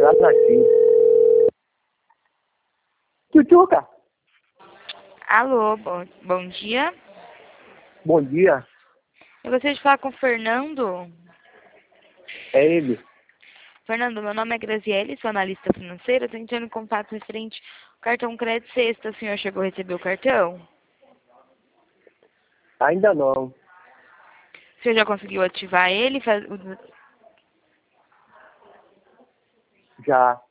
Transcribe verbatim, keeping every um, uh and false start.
nada aqui. Tchutchuca, Alô, bom, bom dia. bom dia. Eu gostaria de falar com o Fernando. É ele. Fernando, meu nome é Graziele, sou analista financeira. Estou entrando em contato referente ao cartão crédito sexta. O senhor chegou a receber o cartão? Ainda não. O senhor já conseguiu ativar ele? Faz- o- Já.